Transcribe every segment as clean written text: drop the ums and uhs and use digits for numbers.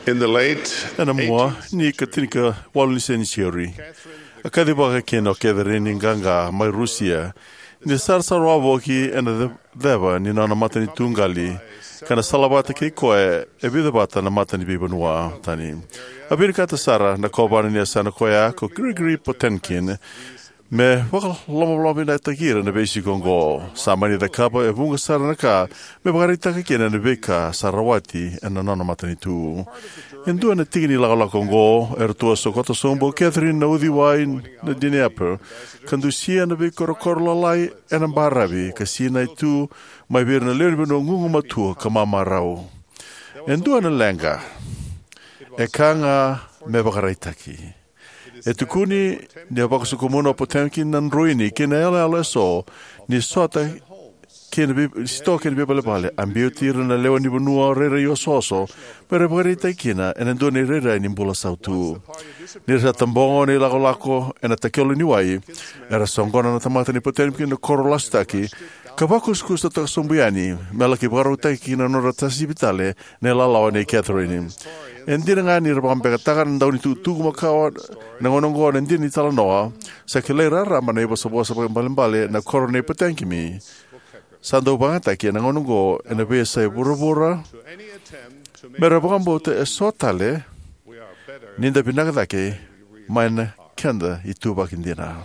In the late Ana mua ni katika walniseni siori. Akadi baka keno Catherine nganga mai Rusia. Ni sarsarwa voki ena deva ni nana matani tungali. Kana salabata ke koe e bida bata na matani bibanua tani. Abir kata Sara na kobani ni asana koea ko Gregory Potenkin. Me waka loma na takira na beisi kongo. Samani da kapa e vunga Sara na ka. Me bakari taka kena na beka Sarawati ena nana matani tu. Endua na tigini la kongo ertua sokota sombo Catherine na udi wain na dineaper. Kandusia na be korokor lalai ena barabi kasina itu mai bir na leon beno ngungu matua kamama rau. Endua na lenga. E kanga me bakaraitaki. E tukuni ni abakasukumuna Potenkin nan ruini kina ala so ni sota kena be bale ambiutira na lewa ni bunua rere yo soso pero bakaraita kina endua ni rere ni mbula sautu. Ni sa tambongo ni lako ena takelo ni wai era songona na tamata ni Potenkin na korolastaki kabakus kusta ta sombiani melaki barutaki na noratasi vitale ne lalawa ni Catherine. Endina ngani rabambe katakan daw ni tutu makawa nangonongo endini tala noa sa kelera rama na iba sabosa pagambalimbali na korone Potenkimi sando bangata ki nangonongo ena besa burubura merabambo te esotale ninda binagdake maina kenda ituba kindina.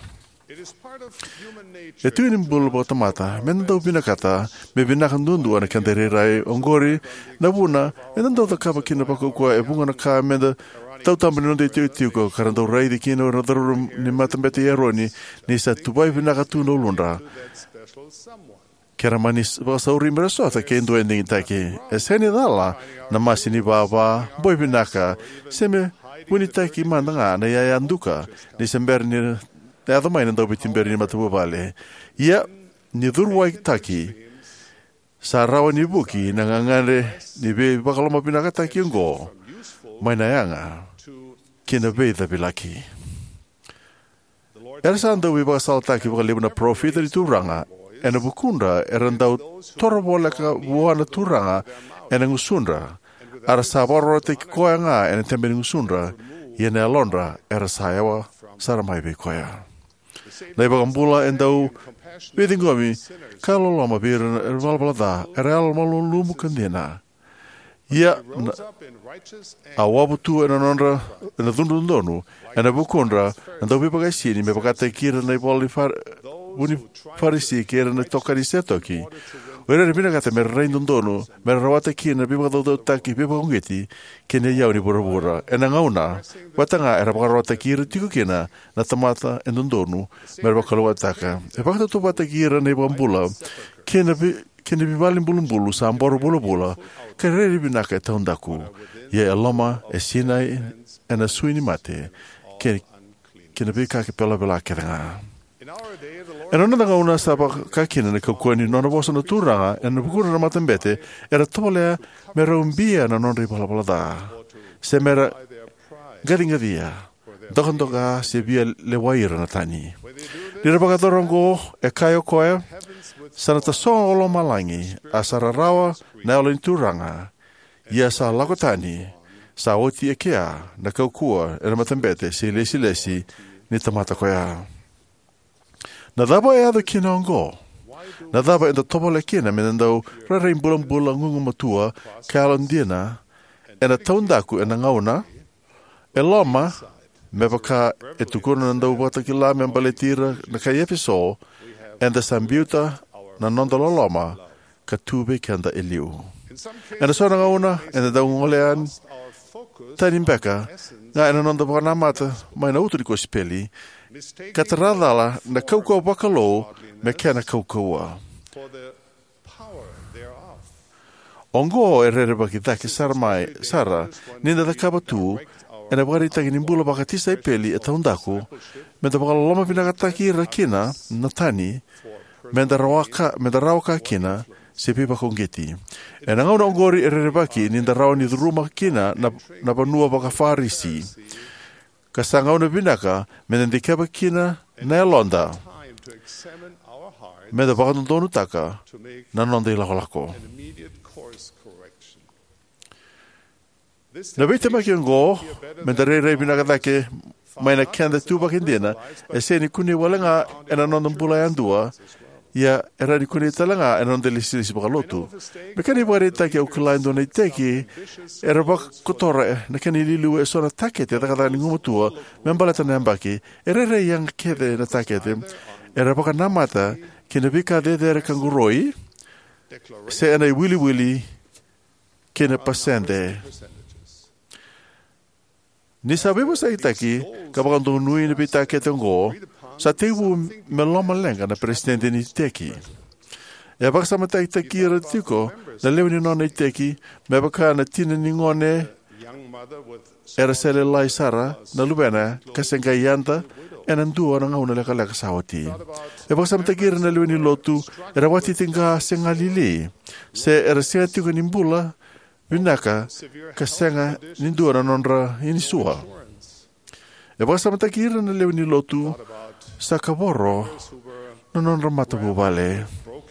Itu ini bulbo tamata, mendau binakata, me binakan dundu ana kandere rai ongori, nabuna, endau takapa kina pako kwa ebunga na ka menda tau tambani nonde tiu ko karandau rai di kina ora darum ni matambete eroni ni sa tubai binakatu no lundra. Kera manis basauri merasota ke endo ending take. Eseni dala na masini baba boy binaka seme bunitaki mandanga na yayanduka ni semberni te ada mai nandau bitimber ni matu vale. Ia ni durwai taki. Sarawa ni buki nangangare ni be bakaloma pinaka taki ngo. Mai na yanga. Kina be da bilaki. Ersando we basal taki bakalibna profit di turanga. Ena bukunda erandau torobola ka buana turanga ena ngusundra. Ara saboro te koanga ena tembeni ngusundra. Iena alondra era sayawa saramai be koya. Naiba kambula endau bedingomi kalau lama biran ervalbalada eral malun lumu kandina. Ia awabutu ena nondra ena dundundonu ena bukundra endau bebagai sini me bakata kira naiboli buni farisi kira na tokari setoki. Ora ni binakata me reindundonu me rawata kina bibagado taki bibagongeti kene yau ni burabura ena ngauna watanga era bagarota kira tiku kina na tamata endundonu me bakalawataka e bakata to bata kira ne bambula kene bibalin bulumbulu samboro bulubula kere binaka taundaku ye aloma e sinai ena suini mate kene bika ke pela bela keranga. E non da una saba kakina ne kokoni non vosa na turanga e na bukura na matambete era tolea mera umbia na non ripalabalada se mera garinga dia dokandoga se via le waira na tani dira bagadorongo e kayo koe sanata so olo malangi a sararawa na olo turanga ia sa lakotani sa oti e kea na kaukua e na matambete se lesi ni tamata koea. Na daba e ado kina ongo. Na daba e da topole kina menendau rarei bulang ngungu matua kalon dina e na taundaku e na ngauna e loma me baka e tukuna nandau bata ki la me mbaletira na kai episo e da sambiuta na nondolo loma ka tube kanda e liu. E na sona ngauna e na dau ngolean tanimbeka nga e na nonda baka mata mai na uturiko speli Kataradala na kaukau bakalo me kena kaukaua. Ongo e rere baki dake Sara ninda da kabatu e na bagarita nimbula bakatisa e peli e taundaku me da bakalo loma pinakataki rakina na tani me da rawaka kina se pipa kongeti. E na ngauna ongori e rere baki ninda rawa ni dhuruma kina na banua baka farisi. Kasangau na binaka, menendikaba kina na elonda. Meda bakandonu taka, na nonda ilakolako. Na vita makiango, mentare rei binakatake, mai na kenda tuba kendena, e se ni kuni walanga e na nondon pula andua, ia era ni kuni talanga e nondon lisi bakalotu. Mekani wari take au kulaindo nei teki, era bak kotora na kani lilu e sona takete, takata ni ngumatua, membalata na ambaki, era rei yang kede na takete, era baka namata, kina vika de kanguroi, se ana wili kina pasende. Ni sabibo sa itaki, kapag ang nui na pita ketengo, sa tibu meloma lenga na presidente ni teki. E baka sa mata itaki ratiko, na lewa ni nona iteki, me baka na tina ni ngone, era sele lai sara, na lubena, kasenga yanta, e nandua na ngauna leka sawati. E baka sa mata kira na lewa ni lotu, era wati tinga senga lili, se era senga tiko nimbula, Vinaka, kasenga nindua na nondra inisua. E baka sa matakira na lewa ni lotu sa kaboro na nondra matabu vale.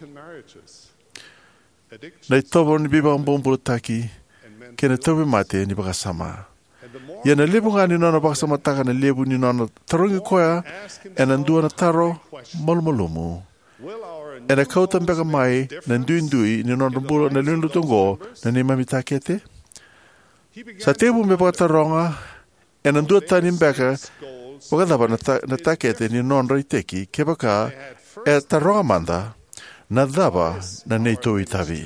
Na itobo ni biba ang bumbulutaki kena tobe mate ni baka sama. Ia na lebu nga ni nona baka sa mataka na lebu ni nona tarungi koya e nandua na taro malumulumu. E na kautan beka mai na ndui ni nona bulo na lundutungo na ni mamitakete. Sa tebu me baka taronga e nandua tanin beka baka daba na takete ni nona iteki ke baka e taronga manda na daba na neito itavi.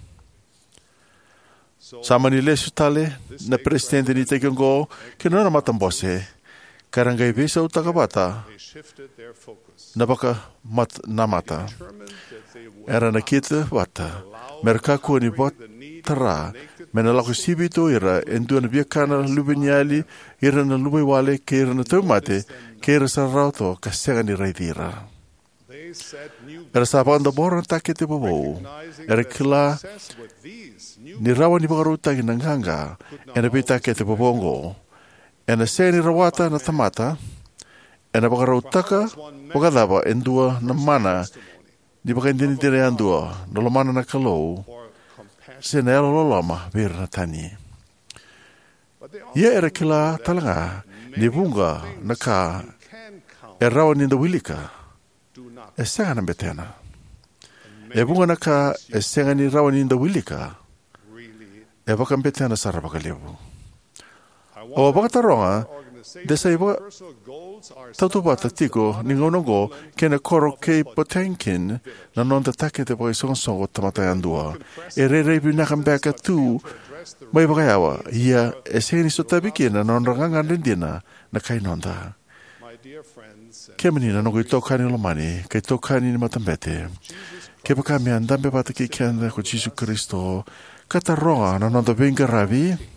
Sama ni lesu tale na presidente ni tekengo ke nona matambose karangai vesa utakabata na baka namata. Era na kita wata. Mereka ko ni bot tara. Mena lako sibito ira. Endu na biakana lubinyali. Ira na lubai wale. Ke ira na taumate. Ke ira sa rauto. Kasenga ni raidira. Era sa panda bora takete bobo. Era kila ni rawa ni bakaruta ginanganga. Ena pita takete bobongo. Ena se ni rawata na tamata. Ena bakarutaka. Bakadaba endua na mana. Di baka hindi nitira andua, nalomana na kalou, sinelo loloma, bir na tani. Ia era kila talanga, ni bunga, naka, rawa ninda wilika, senga na betena. Bunga naka, senga ni rawa ninda wilika, baka betena sara baka lebu. O baka taronga, desa iba tautubata tiko ningonongo kena koro kei potenkin na nonda takete baka isonsongo tamatayandua. Rei binakang baka tu may bakayawa. Ia eseni sotabiki na nonrangangan lindina na kay nonda. Kemani na nongo itokani lomani kay tokani ni matambete. Kaya kami andambe bata kikenda ko Jesu Kristo kataronga na nonda benga ravi.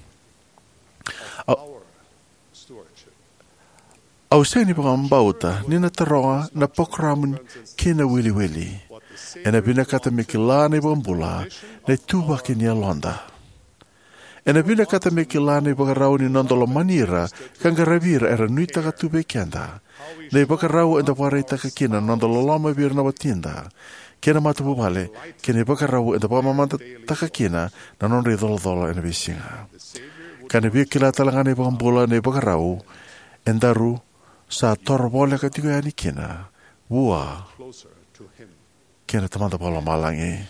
Au seni pangambauta ni na taronga na pokramun kina wili. Ena binakata mikilana ibambula na tuba kini alonda. Ena binakata mikilana ibagarau ni nondolo manira kangaravira era nuita ka tube kenda. Na ibagarau enda wareita ka kina nondolo lama bir na watinda. Kena matu bubale kena ibagarau enda pamamanta takakina na nondri dolo ena bisinga. Kana bikila talangana ibambula na ibagarau endaru sa torbole ka tigo yani kina bua kina tamanda pala malangi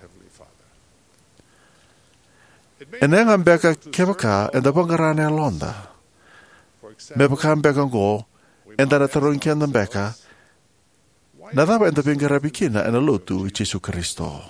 enenga mbeka kebaka enda bangarane alonda mebaka mbeka go enda na taron kenda mbeka nadaba enda bengarabi kina ena lotu Jesu Kristo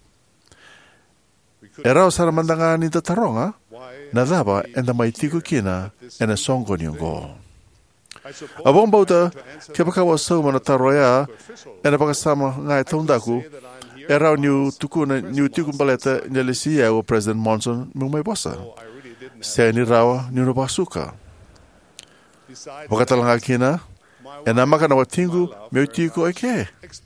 era osara mandangani da taronga nadaba enda maitigo kina ena songo nyongo. Abong bauta, kaya waso mana taroya, ena pakasama ngai taundaku, era new tukun baleta nyalisia o President Monson mumay bosa. Seni rawa new no basuka. Wakatalang akina, ena makana watingu meutiko eke.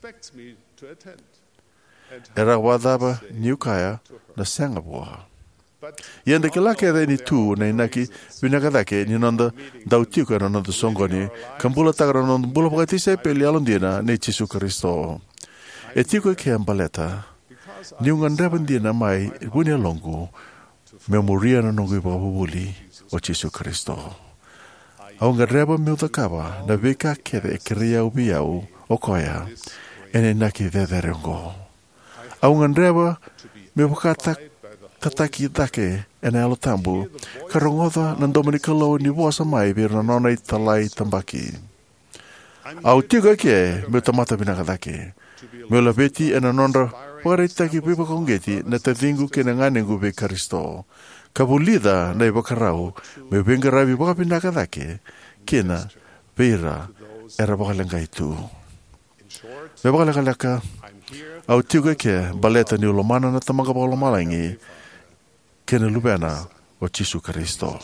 Era wadaba new kaya na sangabwa. Yende kelake ni tu na inaki binakadake ni nonda dautiko na nonda songoni kambula tagara nonda bula pakati se peli alondina ni Jesu Kristo. Etiko ke ambaleta ni ungandra bandina mai bunia longu me muria na nungu wabuli o Jesu Kristo. Au nga reba me utakawa na vika kere e kiria ubiau o koia ene naki dhedherengo. Au nga reba me wakata tataki dake ene alotambu karongoda na Dominika Lo ni wasa mai vira nona i talai tambaki. Au tiga ke me tamata binaka dake. Me la beti ena nonra wakareitaki pipa kongeti na te vingu ke na nganengu ve Karisto. Kabulida na iwakarau me vengaravi wakapinaka dake kena vira era wakalenga itu. Me wakalenga au tiga ke baleta ni ulomana na tamanga pa ulomalangi kena lubena o Jesu Karisto.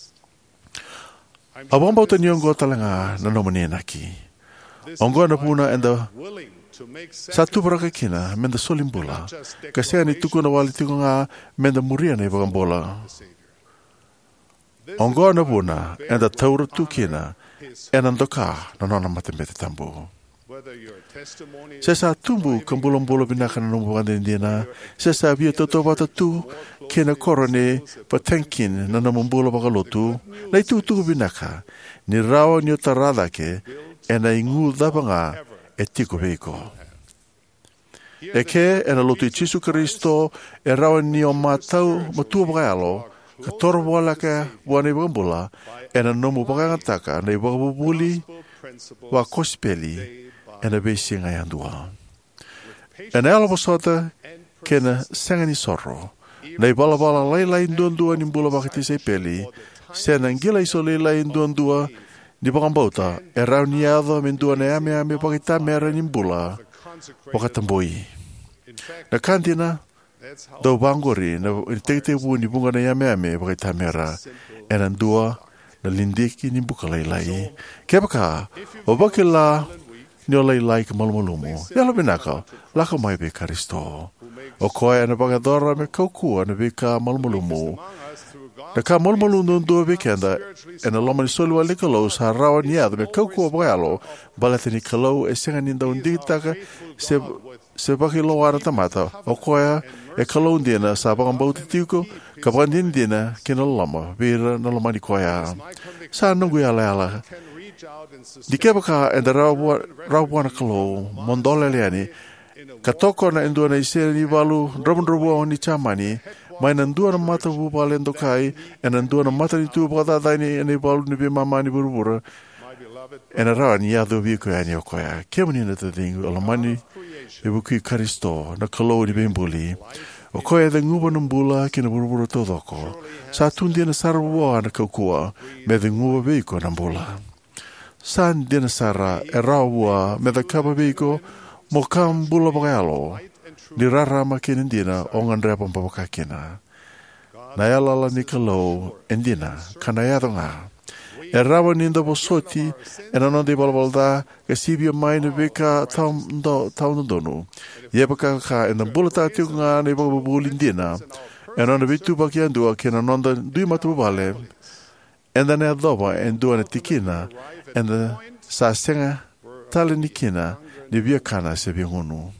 Awambau ta niongo talanga na nomani naki. Ongo na puna enda satu baraka kina menda solimbula. Kasea ni tuku na wali tiku nga menda muria na iwagambola. Ongo na puna enda taura tu kina enandoka na nona matemete tambu. Sesa tumbu kambulambolo binaka na nombo kanda indina. Sesa via toto wata tu kena korone patenkin na namambula wakalotu. Na itu tuku binaka ni rawa ni otarada ke ena ingu dapanga e tiko veiko. E ke ena lotu i Jesu Kristo e rawa ni o matua wakayalo ka toro wala ka wane wakambula ena nomu wakangantaka na wakabubuli wa kospeli ena besi ngai andua. Ena ala wasota kena sangani sorro na ibalabala lailai ndua ni mbula wakati sepeli sena ngila iso lailai ndua ni wakambauta e rau ni adho mendua na ame wakita mera ni mbula wakatamboi. Na kantina dau bangori na tete wu ni bunga na ame wakita mera ena ndua na lindiki ni buka lailai. Kepaka o wakila ni o lailai ka malumulumu. Yalo binaka laka mai be Karisto. O koe na wakadora me kaukua na vika malumulumu. Na ka malumulumu ndua vikenda ena loma ni solu wali kalau sa rawa ni adha me kaukua wakayalo balete ni kalau e senga ninda unditaka se baki lo ara tamata. O koe e kalau ndina sa wakambau titiuko ka wakandin dina kina loma vira na loma ni koea. Sa nungu ala. Di kebaka enda rawa kalau mondole leani katoko na endua na isere ni walu drobon ni chamani mai na ndua na mata vupa lendo kai ena ndua na mata ni tu bata ni ene walu ni be mama ni burubura ena rawa ni yado viko ya ni okoya kemuni na te dingu alamani e buki Karisto na kalau ni bembuli okoya de nguba numbula kina burubura todoko sa tundi na sarwa na kaukua me de nguba viko na mbula san dina sara e rawa me de kaba viko mo kambula wakayalo ni rara makin indina o ngandrea pampapakakina. Na yalala ni kalau indina kanayado nga. E rawa ninda bosoti e nanondi balbalda ke sibia mai na vika taunondonu. Yepaka ka e nambula tatiu nga ni bakabubuli indina. E nana vitu bakiandua ke nanonda dui matubale. E nane adoba e ndua na tikina e na sa senga tali nikina ni via kana se viangunu.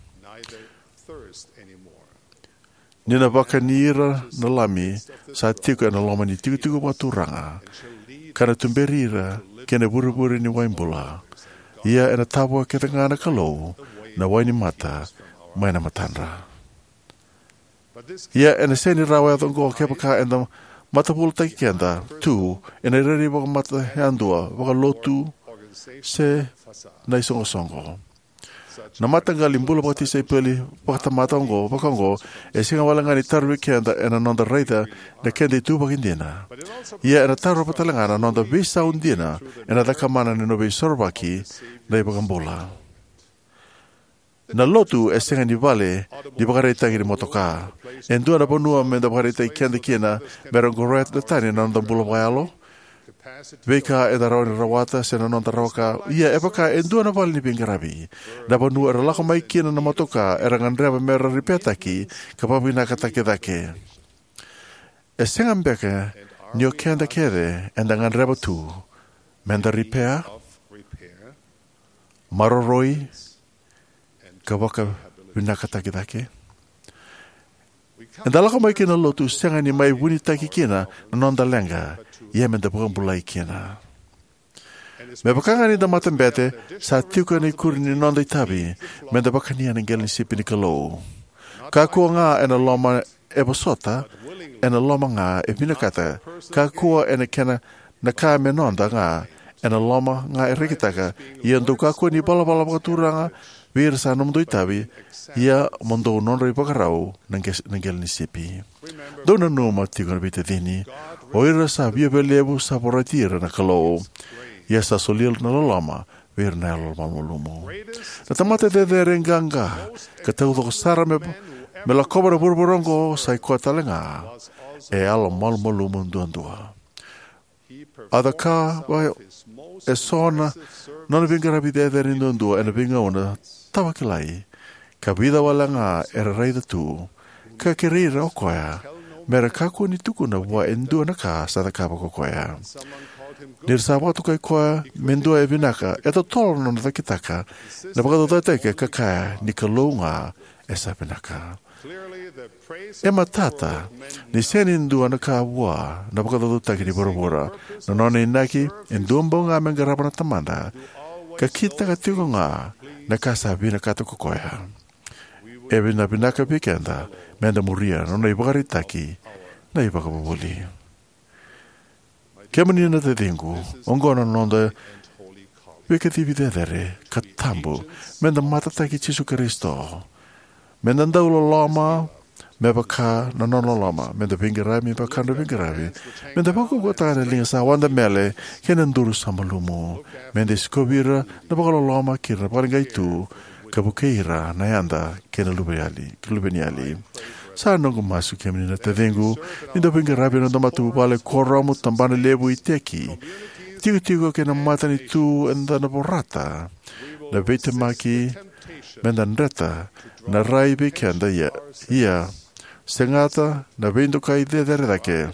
Nina waka nira na lami sa tiko na loma ni tiko waturanga. Kana tumberira kena buru-buru ni waimbula. Ia ena tabua keta ngana kalau na waini mata maina matandra. Ia ena seni rawa ya tongo kepaka ena mata pula taki kenda tu ena reri waka mata heandua waka lotu se na isongo-songo. Na matanga limbula pati sa ipeli pakata matango pakango e singa walanga ni tarwi kenda ena nonda reita na kenda itu pakindina. Ia ena tarwa patalanga na nonda visa undina ena dakamana ni nobe sorbaki na ipakambula. Na lotu e singa ni vale di pakareita ki ni motoka. Endua na ponua menda pakareita i kenda kina merangoret na tani na nonda mbula pakayalo. Veka e darau ni rawata se na nonta rawaka ia epaka e dua na vali ni pingarabi. Dapa nu era lako mai kina na matoka era ngandrea mera ripetaki kapabina katake-dake. E sengambeka ni o kenda kere enda ngandrea tu menda ripea maroroi kawaka binakatake-dake. E dalaka mai kina lotu senga ni mai wuni taki kina na nonda lenga, ia menda bukan bulai kina. Me bakanga ni da matembete, sa tiuka ni kuri ni nonda itabi, menda bakania ni ngel ni sipi ni kalou. Ka kua ngā ena loma e bosota, ena loma ngā e minakata, ka kua ena kena na ka me nonda ngā, ena loma ngā e rikitaka, ia ndu ka kua ni bala bakaturanga, vir sa nomdo itabi, ia mondo nonra i bakarau nangel ni sipi. Dona numa tiga na bita dini, o ira sa via belebu sa poratira na kalou, ia sa solil na lalama, vir na lalama molumo. Na tamate de renganga, ka taudo ko sara me la kobra burburongo sa i kua talenga, e alo molumo duandua. Ada ka, e sona, nona vingarabi de duandua, e na vinga ona, tawa kilai, ka vida wala ngā era reida tū, ka kerira o koea, mera kaku ni tuku na wa endua na ka sa da kapa ko koea. Nir sa watu kai koea, mendua e vinaka, e to tolo no na takitaka, na baka do teke ka kaya ni ka lounga e sa vinaka. E matata, ni seni ndua na ka wā, na baka do taki ni borobora, na nona inaki, endua mbau ngā mengarapa na tamanda, ka kita ka tiuko ngā, na ka sa vinaka to ko koea. E vina vinaka pikenda, menda muria, nona ibakari taki, na ibakabubuli. Kia mani na te dingu, ongona nonda, wikati videdere, ka tambu, menda matataki Jesu Kristo. Menda ndaulo loma, me baka na nono loma, menda vingarabi, baka na vingarabi, menda bako kotane linga sa wanda mele, kena nduru samalumu, menda iskobira, na bakalo loma, kira paringa itu, kabukeira na yanda kena lubeniali. Sa nongo masu kemini na tedengu, nindo pingarabi na domatu pale koramu tambane lebu iteki. Tigo kena mata ni tu enda na borata. Na vete maki, menda nreta, na rai bekenda ia. Sengata, na vendo kai dedere dake.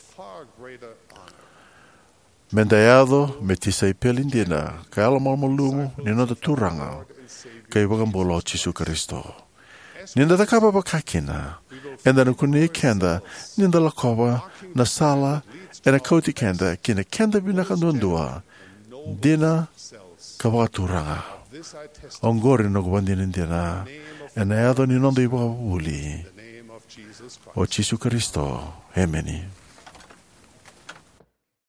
Menda yado, metisa ipelindina, ka ala malmalumu, nino da turanga. Kay wakambolo Jesu Kristo. Ninda takapa pakakina, enda na kuni kenda, ninda lakoba, na sala, ena kauti kenda, kina kenda binakandundua, dina kawaturanga. Ongori no kubandinin dina, ena yado ninondo ibabuli. O Jesu Kristo, Ameni.